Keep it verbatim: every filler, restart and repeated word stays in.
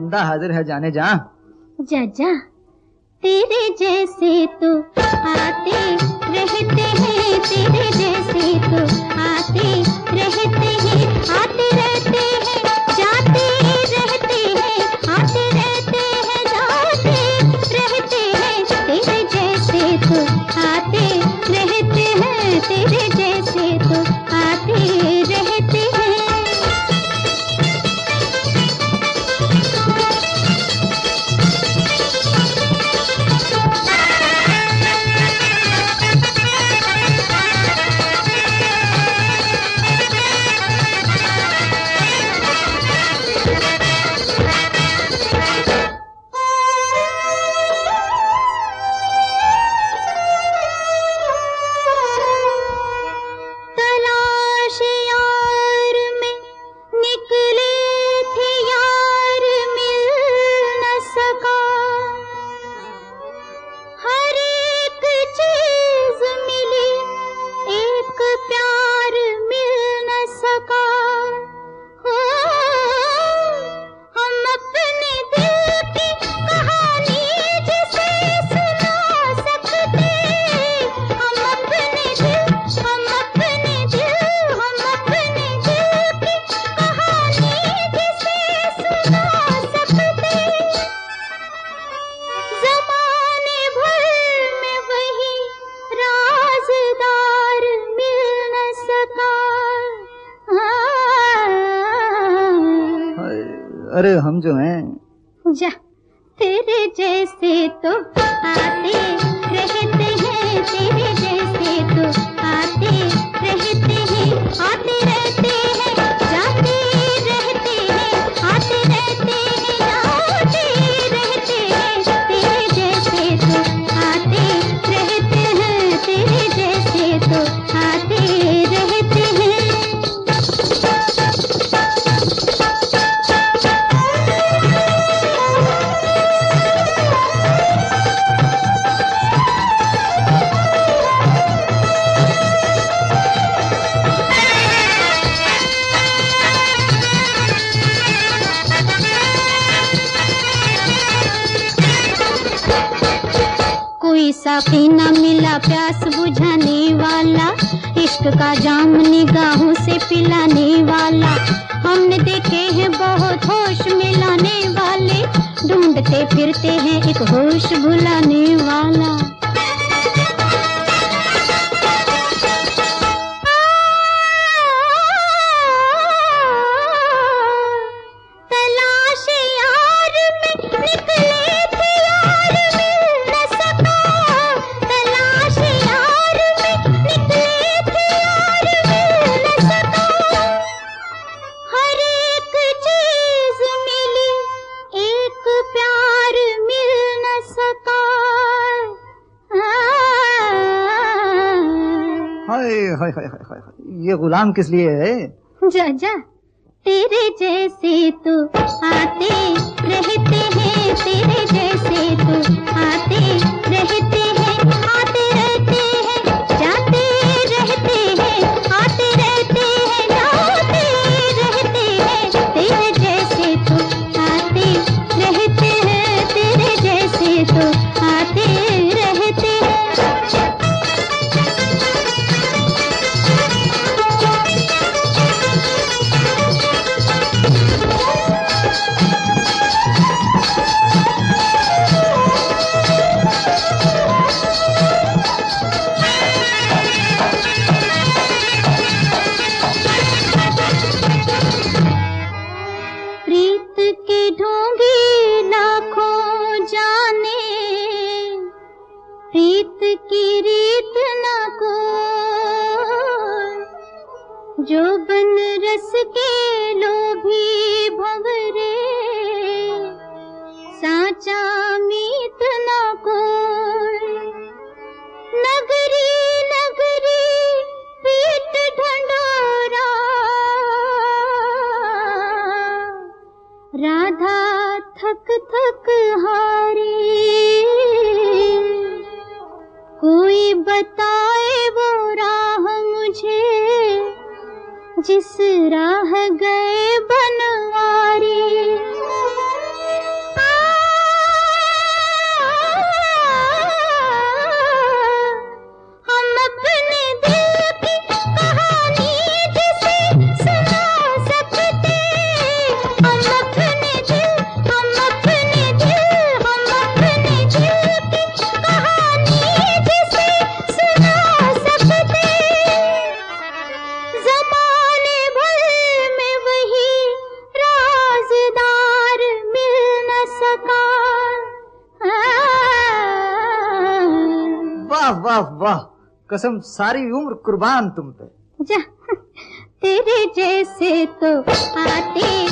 बंदा हाजिर है जाने जा। जा जा, तेरे जैसे तो आते रहते हैं, तेरे जैसे तो आते रहते हैं, आते रहते हैं, जाते रहते हैं, आते रहते हैं, जाते रहते हैं, तेरे जैसे तो आते रहते हैं, तेरे जैसे तो आते रहते हैं। अरे हम जो हैं जा, तेरे जैसे तो आते रहते हैं, तेरे जैसे तो आते रहते हैं, आते रहते हैं, जाते रहते हैं, आते रहते हैं, जाते रहते हैं, तेरे जैसे तो आते रहते हैं, तेरे जैसे तो आते रहते हैं। कोई साथी न मिला प्यास बुझाने वाला, इश्क का जाम निगाहों से पिलाने वाला, हमने देखे हैं बहुत होश मिलाने वाले, ढूंढते फिरते हैं एक होश भुलाने वाला। हाय हाय हाय हाय, ये गुलाम किस लिए है? जा जा, तेरे जैसे तो आते रहते हैं, तेरे जैसे तो आते रहते हैं, आते रहते हैं, जाते रहते हैं, आते रहते हैं, जाते रहते हैं, तेरे जैसे तो आते रहते हैं, तेरे जैसे तो आते रहते हैं। प्रीत की रीत न को, जो बन रस के लोभी भंवरे, साचा मीत न को। नगरी नगरी पीट ढंढोरा, राधा थक थक हारी, कोई बताए वो राह मुझे, जिस राह गए बनवारी। वाह वाह, कसम सारी उम्र कुर्बान तुम पे। जा, तेरे जैसे तो आते